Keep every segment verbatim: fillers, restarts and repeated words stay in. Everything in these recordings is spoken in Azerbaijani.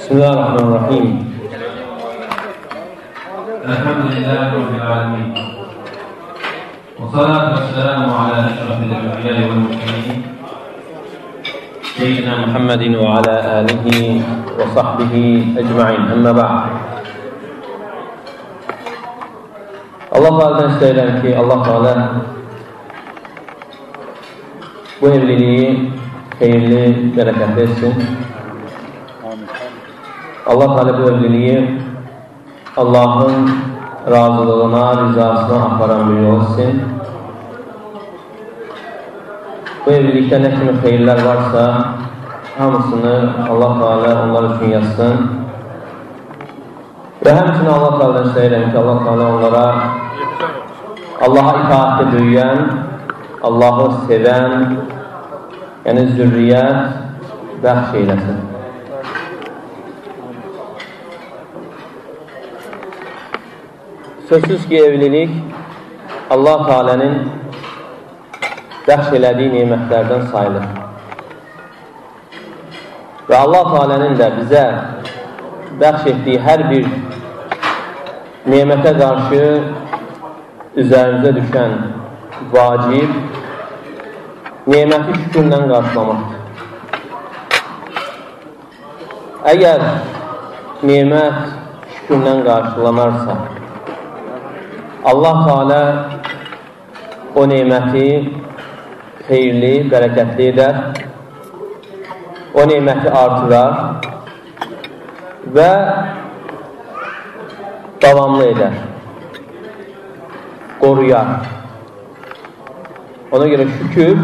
Bismillahirrahmanirrahim. Elhamdülillahi Rabbil alemin. Ve salatu ve selamu ala eşrafil enbiya'i vel murselin. Seyyidina Muhammedin ve ala alihi ve sahbihi ecmaîn. Amma ba'd. Allah Teala'dan istəyirəm ki, Allah Teala bu evliliği xeyirli, bərəkətli etsin. Allah Teala bu evliliği Allah'ın razılığına, rızasına aparan bir yol etsin. Bu evlilikte ne kimi xeyirlər varsa hamısını Allah Teala onlar üçün yazsın. Ve həmçinin Allah Teala'dan istəyirəm ki, Allah Teala onlara Allah'a itaatdə büyüyen, Allah'ı seven, yani zürriyet bəxş eyləsin. Sözsüz ki, evlilik Allah Teala'nın bəxş elədiyi nimətlərdən sayılır. Və Allah Teala'nın da bizə bəxş etdiyi hər bir nimətə qarşı üzərimizə düşən vacib niməti şükürlə qarşılamaqdır. Əgər nimət şükürlə qarşılanarsa, Allah Teala o niməti xeyirli, bərəkətli edər, o niməti artırar və davamlı edər, qoruyar. Ona görə şükür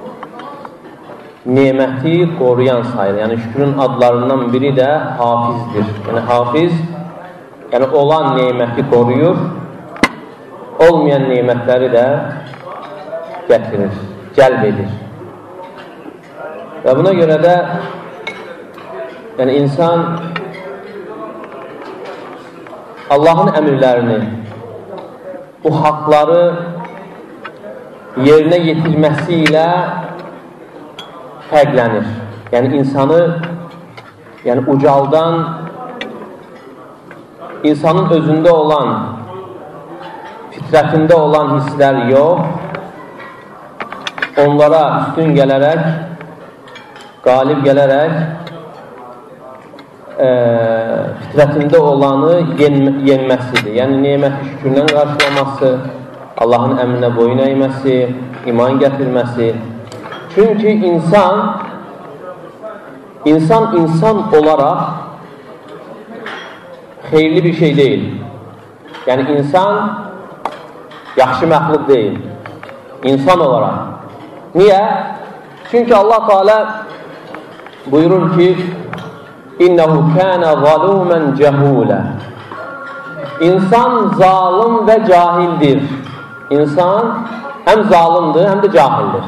niməti qoruyan sayılır. Yəni şükürün adlarından biri də hafizdir. Yəni hafiz, yəni olan niməti qoruyur, olmayan nimətləri də gətirir, cəlb edir. Və buna görə də yəni insan Allah'ın əmrlərini, bu haqları yerinə yetirməsi ilə fərqlənir. Yəni insanı yəni ucaldan, insanın özündə olan, fitrətində olan hisslər yox, onlara üstün gələrək, qalib gələrək, e, fitrətində olanı yen, yenməsidir. Yəni, niməti şükürlə qarşılaması, Allahın əmrinə boyun əyməsi, iman gətirməsi. Çünki insan, insan, insan olaraq xeyirli bir şey deyil. Yəni, insan yaxşı məxluq deyil. İnsan olaraq. Niyə? Çünki Allah Teala buyurur ki, İnnehu kâne zalûmen cehûle. İnsan zalim və cahildir. İnsan həm zalimdir, həm də cahildir.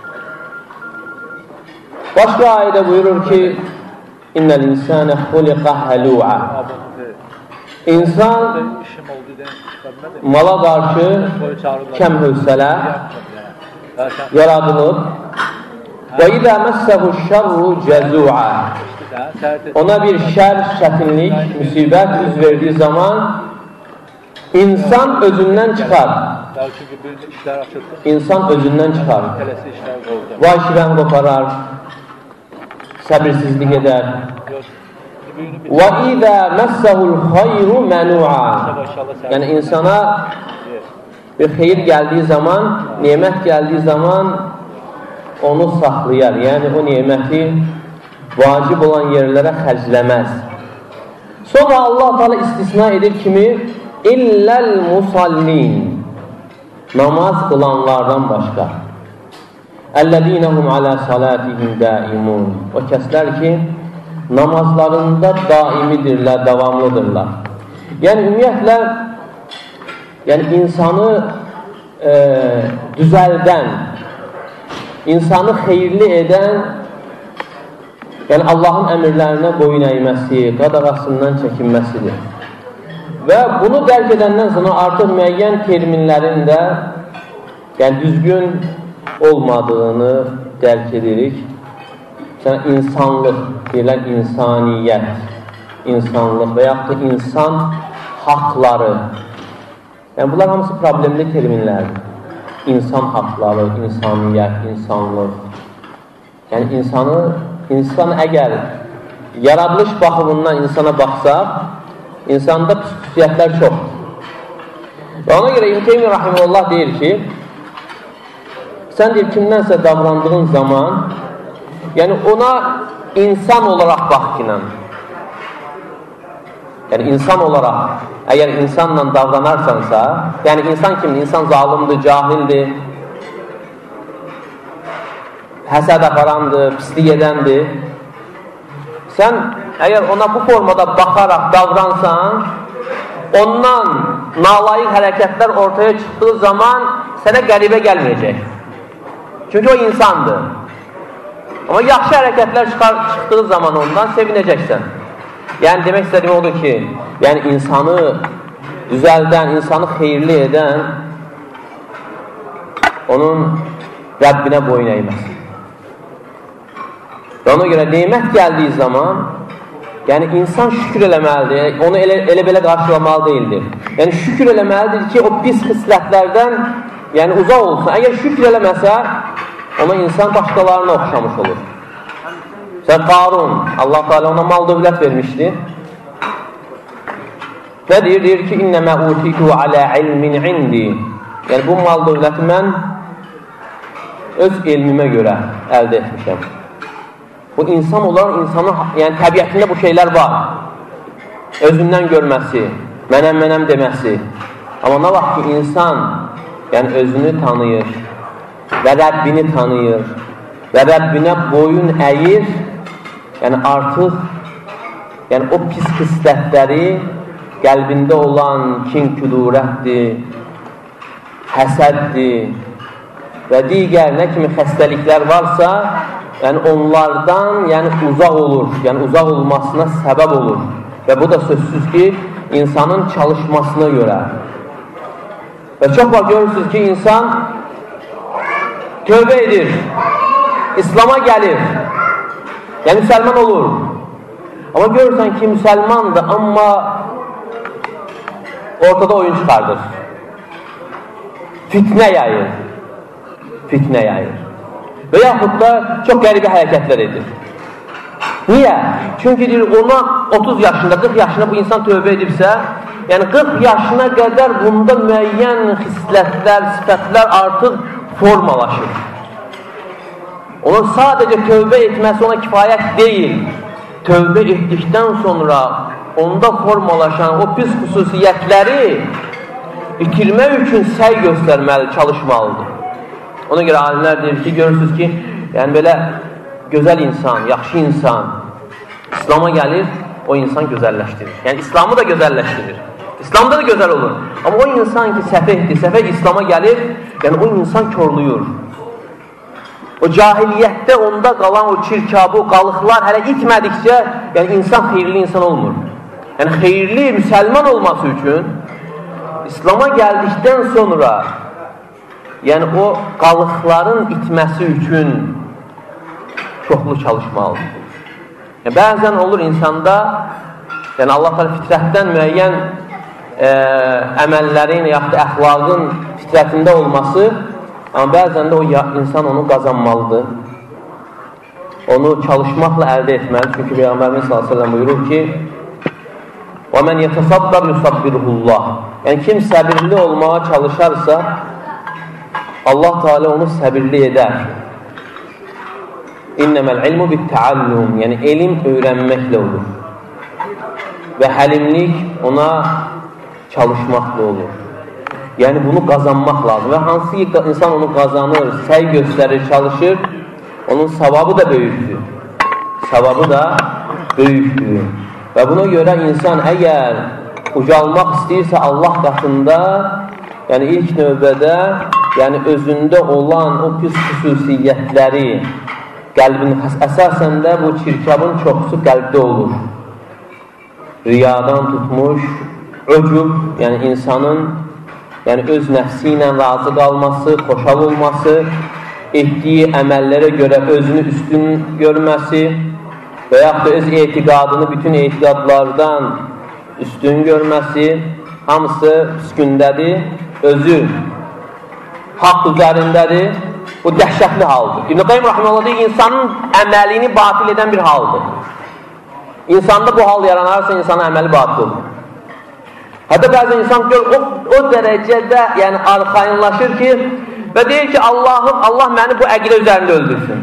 Başqa ayədə buyurur ki, İnnel insâne xuliqa halû'a. İnsan mala qarşı kəm hövsələ yaradılıb. Və idə məssəhu şərru cəzu'a. Ona bir şər, çətinlik, müsibət üz verdiyi zaman insan özündən çıxar. İnsan özündən çıxar. Vay şivən qoparar, səbirsizlik edər. Və idə məssəhul xayru mənu'a. Yəni insana bir xeyir gəldiyi zaman, nimət gəldiyi zaman onu saxlayar. Yəni o niməti vacib olan yerlərə xərcləməz. Sonra Allah Teala istisna edir kimi illəl musallin, namaz qılanlardan başqa. Əlləzinəhum alə salatihim daimun. O kəslər ki, namazlarında daimidirlər, davamlıdırlar. Yəni ümumiyyətlə, yəni insanı e, düzəldən, insanı xeyirli edən, yəni Allahın əmrlərinə boyun əyməsi, qadağasından çəkinməsidir. Və bunu dərk edəndən sonra artıq müəyyən terminlərin də yəni düzgün olmadığını dərk edirik. Məsələn, insanlıq, deyilən insaniyyət. insanlıq və yaxud da insan haqları. Yəni, bunlar hamısı problemli terminlərdir. İnsan haqları, insaniyyət, insanlıq. Yəni, insanı, insan əgər yaradılış baxımından insana baxsaq, insanda xüsusiyyətlər çoxdur. Və ona görə İbn Teymiyyə Rahimehullah deyir ki, sən deyir, kimdənsə davrandığın zaman, yəni ona insan olaraq bax ki, yəni insan olaraq, əgər insanla davranarsansa, yəni insan kimdir? İnsan zalimdir, cahildir, həsəd aparandır, pislik edəndir. Sən əgər ona bu formada baxaraq davransan, ondan nalayıq hərəkətlər ortaya çıxdığı zaman sənə qəribə gəlməyəcək. Çünki o insandır. Amma yaxşı hərəkətlər çıxar, çıxdığı zaman ondan sevinəcəksən. Yəni, demək istədiyim odur ki, yəni insanı düzəldən, insanı xeyirli edən onun Rəbbinə boyun əyməsin. Və ona görə nemət gəldiyi zaman, yəni insan şükür eləməlidir, onu elə, elə belə qarşılamalı deyildir. Yəni şükür eləməlidir ki, o pis xislətlərdən yəni uzaq olsun. Əgər şükür eləməsə, ona insan başqalarına oxşamış olur. Sən Qarun, Allah Teala ona mal dövlət vermişdi. Nə deyir? Deyir ki, İnnəmə utitu alə ilmin indi. Yəni bu mal dövləti mən öz elmimə görə əldə etmişəm. Bu insan olan insanın yəni, təbiətində bu şeylər var. Özündən görməsi, mənəm-mənəm deməsi. Amma nə vaxt ki, insan yəni, özünü tanıyır və Rəbbini tanıyır və Rəbbinə boyun əyir, yəni artıq yəni, o pis xislətləri qəlbində olan kin, küdurətdir, həsəddir və digər nə kimi xəstəliklər varsa, yəni onlardan yəni uzaq olur, yəni uzaq olmasına səbəb olur. Və bu da sözsüz ki, insanın çalışmasına görə. Və çox vaxt görürsünüz ki, insan tövbə edir, İslama gəlir, yəni müsəlman olur. Amma görürsən ki, müsəlmandır, amma ortada oyun çıxardır. Fitnə yayır, fitnə yayır. Və yaxud da çox qəribə hərəkətlər edir. Niyə? Çünki deyir, ona otuz yaşında, qırx yaşında bu insan tövbə edibsə, yəni qırx yaşına qədər bunda müəyyən xislətlər, sifətlər artıq formalaşır. Onun sadəcə tövbə etməsi ona kifayət deyil. Tövbə etdikdən sonra onda formalaşan o pis xüsusiyyətləri itirmək üçün səy göstərməli, çalışmalıdır. Ona görə alimlər deyir ki, görürsünüz ki, yəni belə gözəl insan, yaxşı insan İslama gəlir, o insan gözəlləşdirir. Yəni İslamı da gözəlləşdirir. İslamda da gözəl olur. Amma o insan ki, səfehdir, səfeh İslama gəlir, yəni o insan körlüyür. O cahiliyyətdə onda qalan o çirkabı, o qalıqlar hələ itmədikcə, yəni insan xeyirli insan olmur. Yəni xeyirli müsəlman olması üçün İslama gəldikdən sonra yəni o qalıqların itməsi üçün çoxlu çalışmalıdır. Yəni, bəzən olur insanda, yəni Allah təala fitrətdən müəyyən e, əməllərin, yaxud da əxlaqın fitrətində olması, amma bəzən də o insan onu qazanmalıdır. Onu çalışmaqla əldə etməli. Çünki Peyğəmbərimiz sallallahu əleyhi və səlləm buyurur ki, وَمَنْ يَتَصَبَّرْ يُصَبِّرُهُ اللّٰهِ. Yəni kim səbirli olmağa çalışarsa, Allah Teala onu səbirli edər. İnnəməl ilmu bit-təallüm. Yəni elm öyrənməklə olur. Və həlimlik ona çalışmaqla olur. Yəni bunu qazanmaq lazım. Və hansı ki insan onu qazanır, səy göstərir, çalışır, onun savabı da böyükdür. Savabı da böyükdür. Və buna görə insan əgər ucalmaq istəyirsə Allah qatında, yəni ilk növbədə yəni özündə olan o pis xüsusiyyətləri qəlbin, əsasən də bu çirkabın çoxusu qəlbdə olur. Riyadan tutmuş, öcüb, yəni insanın yəni öz nəfsi ilə razı qalması, xoşal olması, etdiyi əməllərə görə özünü üstün görməsi, və yaxud da öz etiqadını bütün etiqadlardan üstün görməsi, hamısı üstündədir, özü haqq üzərindədir. Bu dəhşətli haldır. İbn Qayyim rahimehullah deyir, insanın əməlini batil edən bir haldır. İnsanda bu hal yaranarsa insanın əməli batıl olur. Hətta bəzən insan gör, o, o dərəcədə yəni arxayınlaşır ki, və deyir ki, Allahım, Allah məni bu əqidə üzərində öldürsün.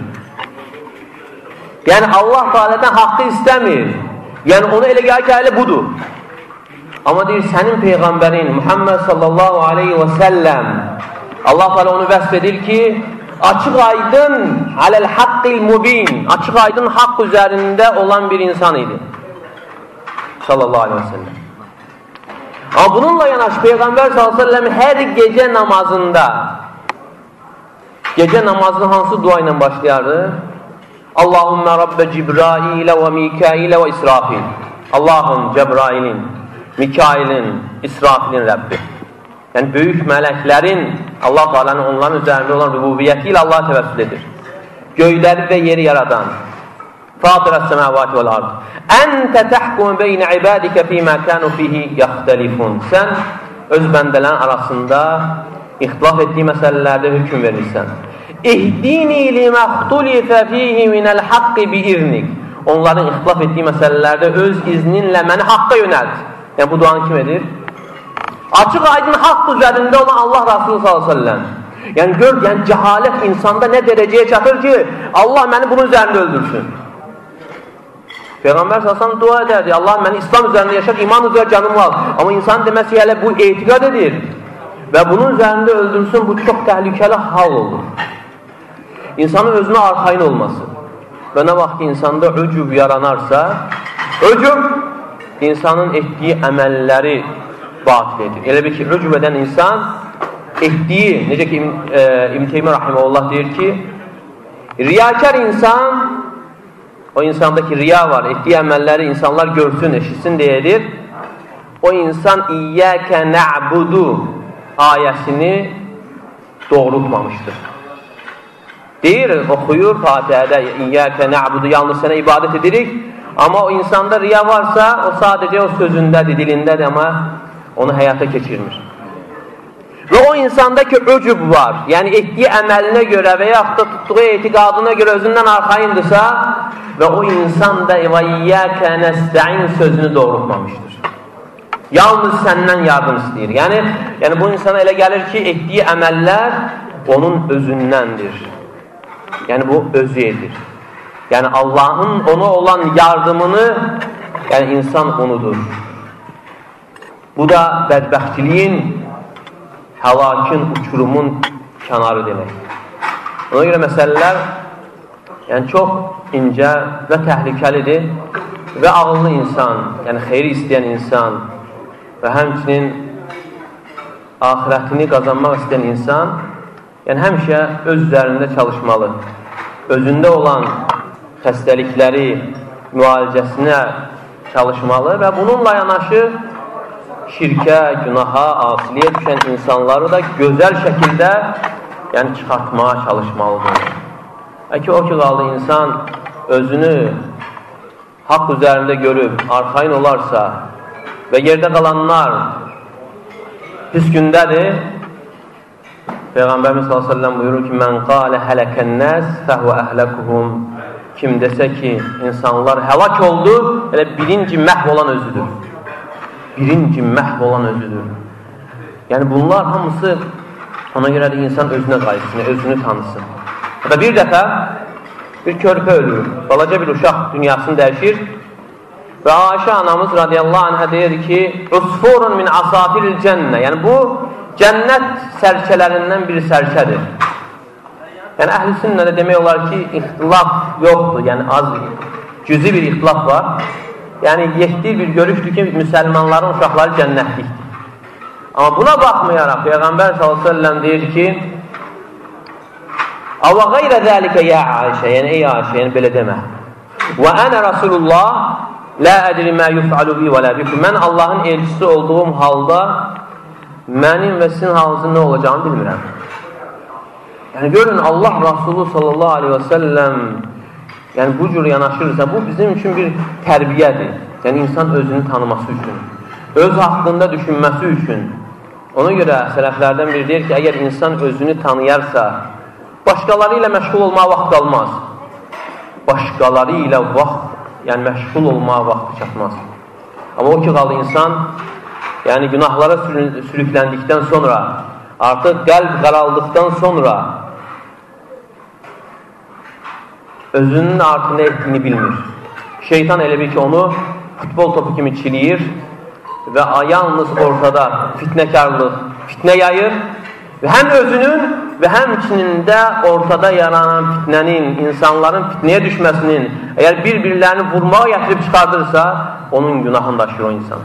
Yəni Allah Teala'dan haqqı istəmir. Yəni onu elə gəlir ki, elə budur. Amma deyir, sənin Peyğəmbərin Muhammed sallallahu aleyhi və səlləm Allah Teala onu vəsf edir ki, açıq aydın aləl haqqil mubin, açıq aydın haqq üzərində olan bir insan idi. Sallallahu aleyhi və səlləm. Amma bununla yanaşı Peyğəmbər sallallahu aleyhi və səlləm hər gecə namazında, gecə namazını hansı dua ilə başlayardı? Allahümmə Rabbə Cibrailə və Mikailə və İsrafil. Allahım Cəbrailin, Mikailin, İsrafilin Rəbbi. Yəni böyük mələklərin, Allah Teala'nın onların üzərində olan rübubiyyəti ilə Allah təvəssül edir. Göyləri və yeri yaradan. Fatirəs səməvati vəl ard. Əntə təhkum beynə ibadikə fīmə kənu fihi yaxtəlifun. Sən öz bəndələrin arasında ixtilaf etdiyi məsələlərdə hökm verirsən. İhdini liməxtulifə fihi minəl haqqi biiznik. Onların ixtilaf etdiyi məsələlərdə öz izninlə məni haqqa yönəlt. Yəni bu duanı kim edir? Açıq aydın haqq üzərində olan Allah Rasulü sallallahu aleyhi ve sellem. Yəni gör, yəni cəhalət insanda nə dərəcəyə çatır ki, Allah məni bunun üzərində öldürsün. Peyğəmbər sallallahu aleyhi ve sellem dua edərdi, Allah məni İslam üzərində yaşat, iman üzərində canım var. Amma insan deməsi hələ bu etiqad edir və bunun üzərində öldürsün, bu çox təhlükəli hal olur. İnsanın özünə arxayın olması və nə vaxt ki, insanda öcüb yaranarsa, öcüb insanın etdiyi əməlləri batil edir. Elə bir ki, rücub edən insan etdiyi, necə ki e, İbn Teymiyyə rahimehullah deyir ki, riyakar insan, o insandakı riya var, etdiyi əməlləri insanlar görsün, eşitsin deyilir. O insan İyyəkə nə'budu ayəsini doğrultmamışdır. Deyir, oxuyur Fatihədə İyyəkə nə'budu, yalnız sənə ibadət edirik. Amma o insanda riya varsa, o sadəcə o sözündədir, dilindədir, amma onu həyata keçirmir. Və o insandakı öcüb var, yəni etdiyi əməlinə görə və yaxud da tutduğu etiqadına görə özündən arxayındırsa və o insan da və iyyəkə nəstəin sözünü doğrultmamışdır. Yalnız səndən yardım istəyir. Yəni, yəni bu insana elə gəlir ki, etdiyi əməllər onun özündəndir. Yəni bu özü edir. Yəni Allahın ona olan yardımını yəni insan unudur. Bu da bədbəxtiliyin, həlakın, uçurumun kənarı demək. Ona görə məsələlər yəni çox incə və təhlükəlidir və ağıllı insan, yəni xeyri istəyən insan və həmçinin axirətini qazanmaq istəyən insan yəni həmişə öz üzərində çalışmalı. Özündə olan xəstəlikləri müalicəsinə çalışmalı və bununla yanaşı şirkə, günaha, asiliyə düşən insanları da gözəl şəkildə yəni çıxartmağa çalışmalıdır. Əki o ki qaldı insan özünü haqq üzərində görüb, arxayın olarsa və yerdə qalanlar pis gündədir, Peyğəmbərimiz sallallahu əleyhi və səlləm buyurur ki, mən qalə hələkənnəs fəhvə əhləkuhum. Kim desə ki, insanlar həlak oldu, elə birinci məhv olan özüdür. Birinci məhv olan özüdür. Yəni bunlar hamısı ona görə də insan özünə qayıtsın, özünü tanısın. Hatta bir dəfə bir körpə ölür, balaca bir uşaq dünyasını dəyişir və Ayşə anamız radiyallahu anhə deyir ki, usfurun min asafiril cənnə. Yəni bu cənnət sərçələrindən bir sərçədir. Yəni əhl-i sünnədə demək olar ki, ixtilaf yoxdur, yəni az cüzi bir ixtilaf var. Yəni yetdi bir görüşdür ki, müsəlmanların uşaqları cənnətlikdir. Amma buna baxmayaraq Peyğəmbər sallallahu əleyhi və səlləm deyir ki, "Əvə qeyrə zəlikə ya Ayşə", yəni ey Ayşə, yəni belə demə. "Və ənə Rasulullah la ədri mə yuf'alu bi və la bikum." Mən Allahın elçisi olduğum halda mənim və sizin halınızın nə olacağını bilmirəm. Yəni görün, Allah Rasulü sallallahu aleyhi və səlləm yəni bu cür yanaşırsa, bu bizim üçün bir tərbiyədir. Yəni insan özünü tanıması üçün, öz haqqında düşünməsi üçün. Ona görə sələflərdən biri deyir ki, əgər insan özünü tanıyarsa, başqaları ilə məşğul olmağa vaxt qalmaz. Başqaları ilə vaxt, yəni məşğul olmağa vaxt çatmaz. Amma o ki, qaldı insan, yəni günahlara sürükləndikdən sonra, artıq qəlb qaraldıqdan sonra özünün artıq nə etdiyini bilmir. Şeytan elə bir ki, onu futbol topu kimi çiliyir və yalnız ortada fitnəkarlıq, fitnə yayır və həm özünün və həmçinin də ortada yaranan fitnənin, insanların fitnəyə düşməsinin, əgər bir-birlərini vurmağa gətirib çıxardırsa, onun günahını daşır o insan.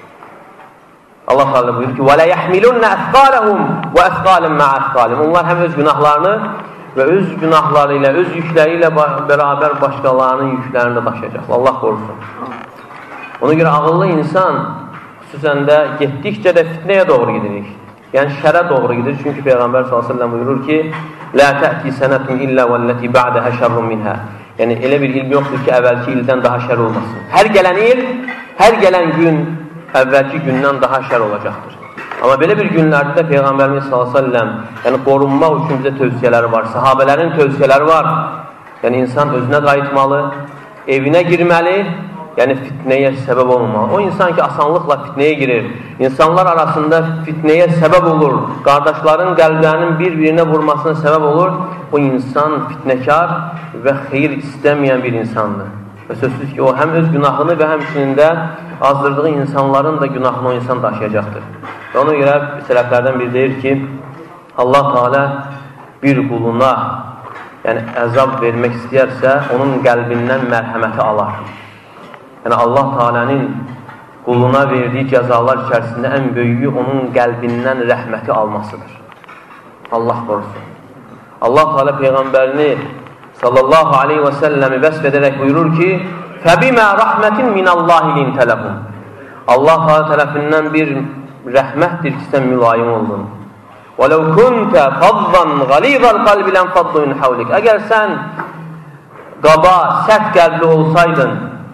Allah Teala buyurur ki: وَلَا يَحْمِلُنَّ أَثْقَالَهُمْ وَأَثْقَالًا مَعَ أَثْقَالِهِمْ. Onlar həm öz günahlarını və öz günahları ilə, öz yükləri ilə bərabər başqalarının yüklərini də daşıyacaqlar. Allah qorusun. Ona görə ağıllı insan xüsusən də getdikcə də fitnəyə doğru gidirik. Yəni şərə doğru gidir. Çünki Peyğəmbər sallallahu əleyhi və səlləm buyurur ki: "Lə tə'ti sənətun illə vəllati ba'daha şerrun minha." Yəni elə bir il yoxdur ki, əvvəlki ildən daha şər olmasın. Hər gələn il, hər gələn gün əvvəlki gündən daha şər olacaqdır. Amma belə bir günlərdə Peyğəmbərimiz sallallahu əleyhi və səlləm yəni qorunmaq üçün bizə tövsiyələri var, sahabələrin tövsiyələri var. Yəni insan özünə qayıtmalı, evinə girməli, yəni fitnəyə səbəb olmamalı. O insan ki, asanlıqla fitnəyə girir, insanlar arasında fitnəyə səbəb olur, qardaşların qəlblərinin bir-birinə vurmasına səbəb olur, o insan fitnəkar və xeyir istəməyən bir insandır. Və sözsüz ki, o həm öz günahını və həmçinin də azdırdığı insanların da günahını o insan daşıyacaqdır. Və ona görə sələflərdən biri deyir ki, Allah Teala bir quluna yəni əzab vermək istəyərsə, onun qəlbindən mərhəməti alar. Yəni Allah Teala'nın quluna verdiyi cəzalar içərisində ən böyüyü onun qəlbindən rəhməti almasıdır. Allah qorusun. Allah Teala Peyğəmbərini sallallahu aleyhi və səlləmi vəsf edərək buyurur ki: "Fəbimə rəhmətin minəllahi lintələhum." Allah Teala tərəfindən bir rəhmətdir ki, sən mülayim oldun. وَلَوْ كُنْتَ فَضًّا غَلِيظَ الْقَلْبِ لَنْفَضُّوا مِنْ حَوْلِكَ. Əgər sən qaba, sərt qəlbli olsaydın,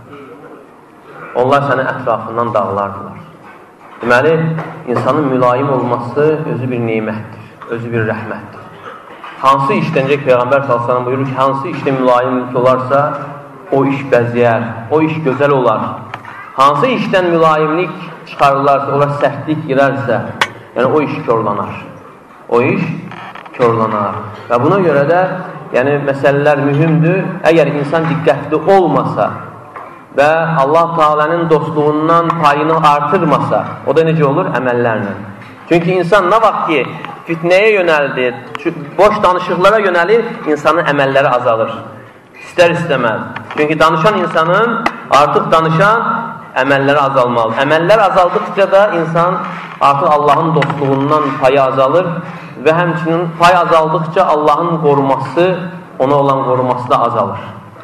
onlar sənin ətrafından dağılardılar. Deməli, insanın mülayim olması özü bir neymətdir, özü bir rəhmətdir. Hansı işlənəcək Peyğəmbər sallallahu əleyhi və səlləm buyurur ki, hansı işdə mülayimlik olarsa, o iş bəzəyər, o iş gözəl olar. Hansı işdən mülayimlik çıxarırlarsa, olar sərtlik girərsə, yəni o iş körlanar. O iş körlanar. Və buna görə də yəni məsələlər mühümdür. Əgər insan diqqətli olmasa və Allah Teala'nın dostluğundan payını artırmasa, o da necə olur? Əməllərlə. Çünki insan nə vaxt ki, fitnəyə yönəldir, boş danışıqlara yönəlir, insanın əməlləri azalır. İstər istəməz. Çünki danışan insanın, artıq danışan əməlləri azalmalı. Əməllər azaldıqca da insan artıq Allahın dostluğundan payı azalır və həmçinin pay azaldıqca Allahın qoruması, ona olan qoruması da azalır.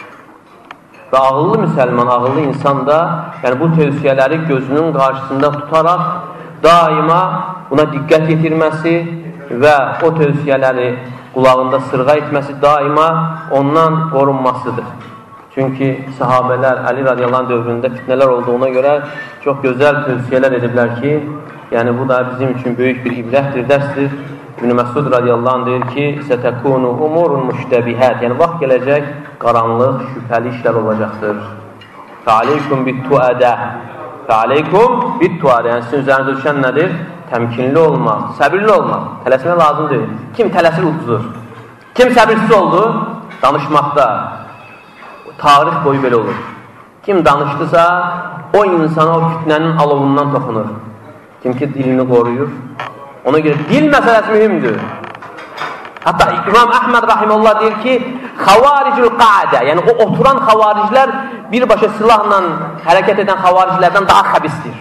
Və ağıllı müsəlman, ağıllı insan da yəni bu tövsiyələri gözünün qarşısında tutaraq daima buna diqqət yetirməsi və o tövsiyələri qulağında sırğa etməsi daima ondan qorunmasıdır. Çünki sahabələr Əli radiyallahu anh dövründə fitnələr olduğuna görə çox gözəl tövsiyələr ediblər ki, yəni bu da bizim üçün böyük bir ibrətdir, dərsdir. İbn-i Məsud radiyallahu anh deyir ki, "Sətəkunu umurun müştəbihət." Yəni vaxt gələcək, qaranlıq, şübhəli işlər olacaqdır. "Fəaleykum bit-tuədə." Fəaleykum bit-tuədə. Yəni sizin üzərinizə düşən nədir? Təmkinli olmaq, səbirli olmaq. Tələsmək lazım deyil. Kim tələsir uduzur? Kim səbirsiz oldu? Danışmaqda. Tarix boyu belə olur. Kim danışdısa, o insana o fitnənin alovundan toxunur. Kim ki dilini qoruyur. Ona görə dil məsələsi mühümdür. Hatta İmam Əhməd rahimehullah deyir ki, xavaricül qadə, yəni o oturan xavariclər birbaşa silahla hərəkət edən xavariclərdən daha xəbisdir.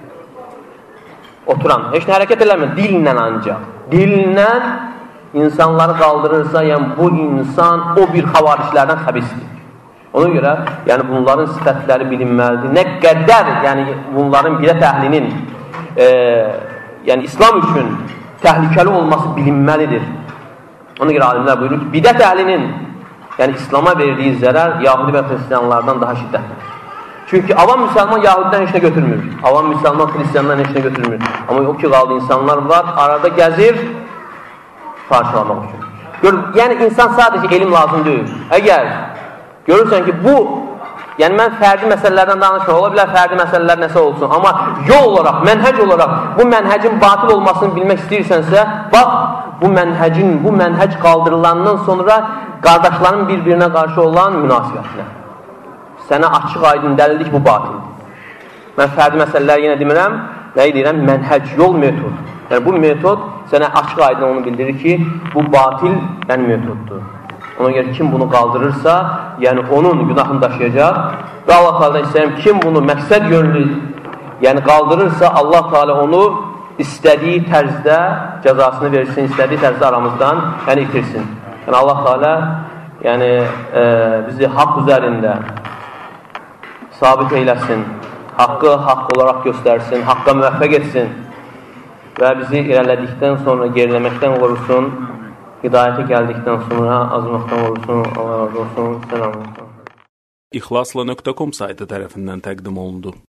Oturan, heç nə hərəkət eləmir, dillə ancaq. Dillə insanları qaldırırsa, yəni bu insan o bir xavariclərdən xəbisdir. Ona görə, yəni bunların sifətləri bilinməlidir. Nə qədər, yəni bunların bidət əhlinin e, yəni İslam üçün təhlükəli olması bilinməlidir. Ona görə alimlər buyurur ki, bidət əhlinin yəni İslama verdiyi zərər Yahudi və Xristiyanlardan daha şiddətlidir. Çünki avam müsəlman Yahudidən heç nə götürmür. Avam müsəlman Xristiyandan heç nə götürmür. Amma o ki, qaldı insanlar var, arada gəzir, parçalamaq üçün. Gör, yəni insan sadəcə elm lazım deyil. Əgər görürsən ki, bu, yəni mən fərdi məsələlərdən danışmıyorum, ola bilər fərdi məsələlər nəsə olsun, amma yol olaraq, mənhəc olaraq bu mənhəcin batil olmasını bilmək istəyirsənsə, bax, bu mənhəcin, bu mənhəc qaldırılandan sonra qardaşların bir-birinə qarşı olan münasibətinə. Sənə açıq aydın dəlillik bu batildir. Mən fərdi məsələləri yenə demirəm, nəyi deyirəm? Mənhəc, yol, metod. Yəni bu metod sənə açıq aydın onu bildirir ki, bu batil yəni metoddur. Ona görə kim bunu qaldırırsa, yəni onun günahını daşıyacaq və Allah Teala'dan istəyirəm, kim bunu məqsəd yönlü yəni qaldırırsa, Allah Teala onu istədiyi tərzdə cəzasını versin, istədiyi tərzdə aramızdan yəni itirsin. Yəni Allah Teala yəni, e, bizi haqq üzərində sabit eyləsin, haqqı haqq olaraq göstərsin, haqqa müvəffəq etsin və bizi irələdikdən sonra geriləməkdən qorusun, hidayətə gəldikdən sonra azmaqdan qorusun, Allah razı olsun, selamun. İxlasla nöqtə com saytı tərəfindən təqdim olundu.